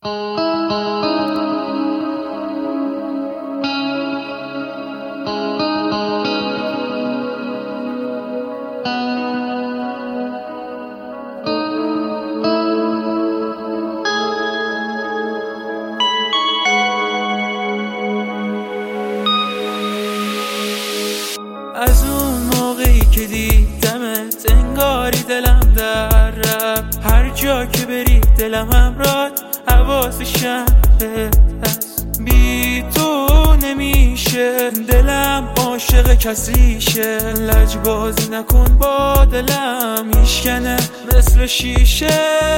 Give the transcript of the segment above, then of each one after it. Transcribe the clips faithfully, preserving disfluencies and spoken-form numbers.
از اون موقعی که دیدمت انگاری دلم در رفت، هر جا که بری دلم همراهت حواسشم هست. بی تو نمیشه دلم عاشق کسیشه، لجبازی نکن با دلم میشکنه مثل شیشه.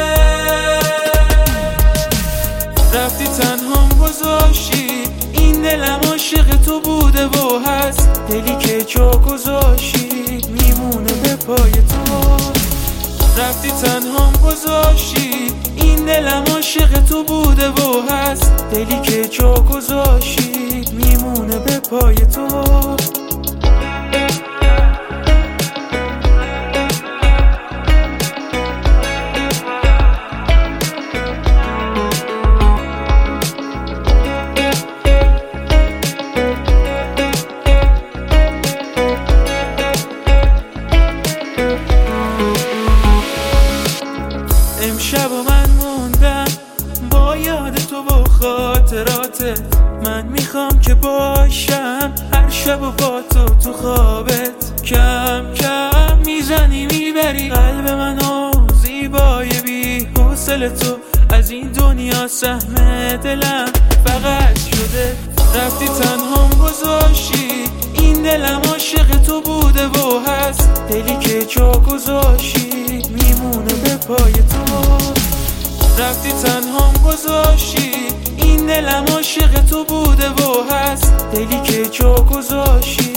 رفتی تنهام گذاشتی این دلم عاشق تو بوده و هست، دلی که جا گذاشتی میمونه به پای تو. رفتی تنهام گذاشتی این دلم عاشق تو بوده و هست، دلی که جا گذاشتی میمونه به پای تو. امشب و من موندم با یاد تو و خاطراتت، من میخوام که باشم هر شب و با تو تو خوابت. کم کم میزنی میبری قلب منو، زیبای بی حوصله تو از این دنیا سهم دلم فقط شده. رفتی تنهام گذاشتی این دلم عاشق تو بوده و هست، دلی که جا گذاشتی میمونه به پای تو. رفتی تنهام گذاشتی این دلم عاشق تو بوده و هست، دلی که جا گذاشتی